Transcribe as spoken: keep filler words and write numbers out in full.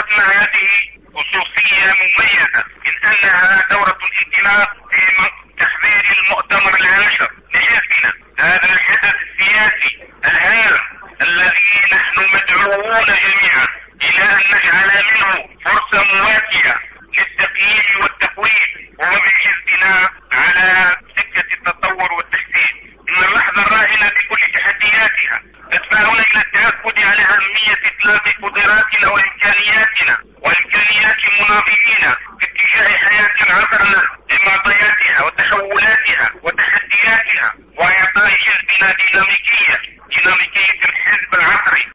دورتنا هذه خصوصية مميزة من أنها دورة الانطلاق في تحضير المؤتمر العاشر لحزبنا، هذا الحدث السياسي الهام الذي نحن مدعوون جميعا إلى أن نجعل منه فرصة مواتية للتغيير والتقويم وبحزبنا على سكة التطور والتحسين. إن اللحظة الراهنة بكل تحدياتها تدفعنا إلى التأكد على أهمية إطلاق قدراتنا وإمكانياتنا وإمكانيات مناضلينا في اتجاه حياة عبرنا لمعطياتها وتحولاتها وتحدياتها، وإعطاء حزبنا ديناميكية ديناميكية الحزب العصري